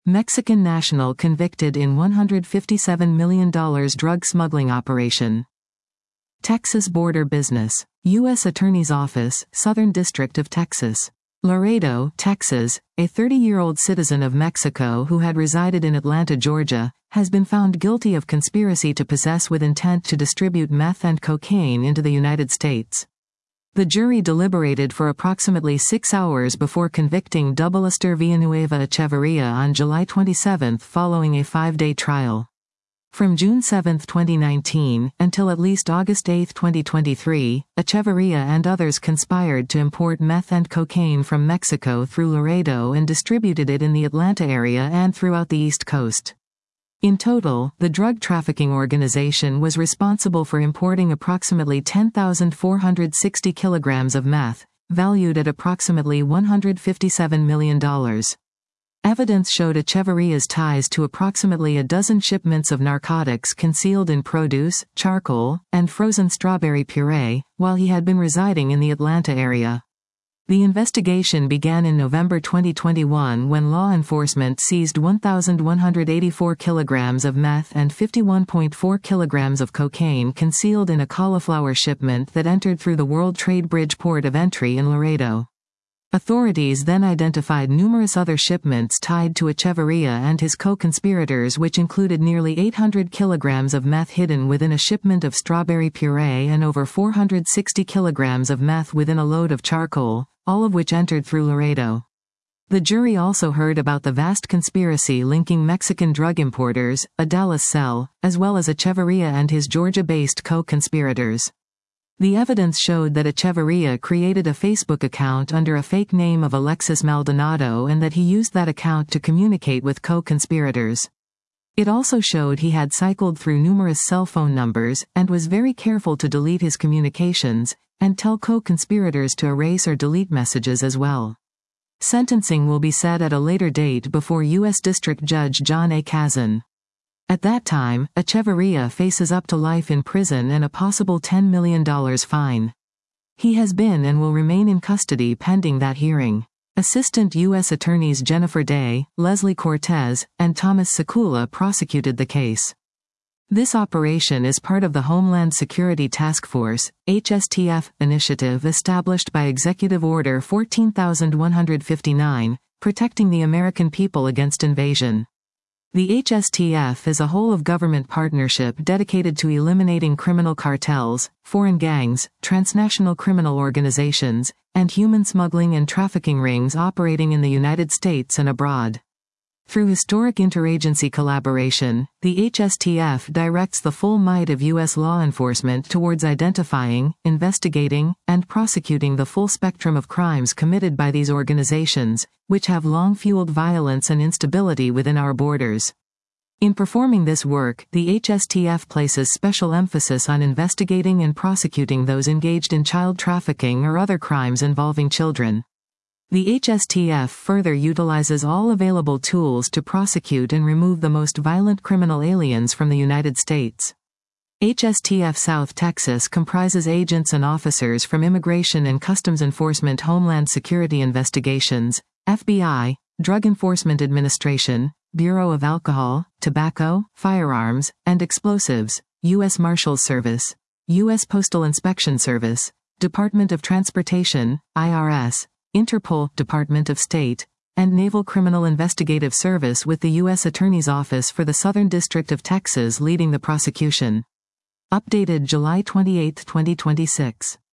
Mexican national convicted in $157 million drug smuggling operation. Texas border business. U.S. Attorney's Office, Southern District of Texas. Laredo, Texas, a 30-year-old citizen of Mexico who had resided in Atlanta, Georgia, has been found guilty of conspiracy to possess with intent to distribute meth and cocaine into the United States. The jury deliberated for approximately 6 hours before convicting Esther Villanueva Echeverria on July 27 following a 5-day trial. From June 7, 2019, until at least August 8, 2023, Echeverria and others conspired to import meth and cocaine from Mexico through Laredo and distributed it in the Atlanta area and throughout the East Coast. In total, the drug trafficking organization was responsible for importing approximately 10,460 kilograms of meth, valued at approximately $157 million. Evidence showed Echeverria's ties to approximately a dozen shipments of narcotics concealed in produce, charcoal, and frozen strawberry puree, while he had been residing in the Atlanta area. The investigation began in November 2021 when law enforcement seized 1,184 kilograms of meth and 51.4 kilograms of cocaine concealed in a cauliflower shipment that entered through the World Trade Bridge port of entry in Laredo. Authorities then identified numerous other shipments tied to Echeverria and his co-conspirators, which included nearly 800 kilograms of meth hidden within a shipment of strawberry puree and over 460 kilograms of meth within a load of charcoal, all of which entered through Laredo. The jury also heard about the vast conspiracy linking Mexican drug importers, a Dallas cell, as well as Echeverria and his Georgia-based co-conspirators. The evidence showed that Echeverria created a Facebook account under a fake name of Alexis Maldonado and that he used that account to communicate with co-conspirators. It also showed he had cycled through numerous cell phone numbers and was very careful to delete his communications, and tell co-conspirators to erase or delete messages as well. Sentencing will be set at a later date before U.S. District Judge John A. Kazan. At that time, Echeverria faces up to life in prison and a possible $10 million fine. He has been and will remain in custody pending that hearing. Assistant U.S. Attorneys Jennifer Day, Leslie Cortez, and Thomas Sekula prosecuted the case. This operation is part of the Homeland Security Task Force, HSTF, initiative established by Executive Order 14159, protecting the American people against invasion. The HSTF is a whole-of-government partnership dedicated to eliminating criminal cartels, foreign gangs, transnational criminal organizations, and human smuggling and trafficking rings operating in the United States and abroad. Through historic interagency collaboration, the HSTF directs the full might of U.S. law enforcement towards identifying, investigating, and prosecuting the full spectrum of crimes committed by these organizations, which have long fueled violence and instability within our borders. In performing this work, the HSTF places special emphasis on investigating and prosecuting those engaged in child trafficking or other crimes involving children. The HSTF further utilizes all available tools to prosecute and remove the most violent criminal aliens from the United States. HSTF South Texas comprises agents and officers from Immigration and Customs Enforcement, Homeland Security Investigations, FBI, Drug Enforcement Administration, Bureau of Alcohol, Tobacco, Firearms, and Explosives, U.S. Marshals Service, U.S. Postal Inspection Service, Department of Transportation, IRS, Interpol, Department of State, and Naval Criminal Investigative Service, with the U.S. Attorney's Office for the Southern District of Texas leading the prosecution. Updated July 28, 2026.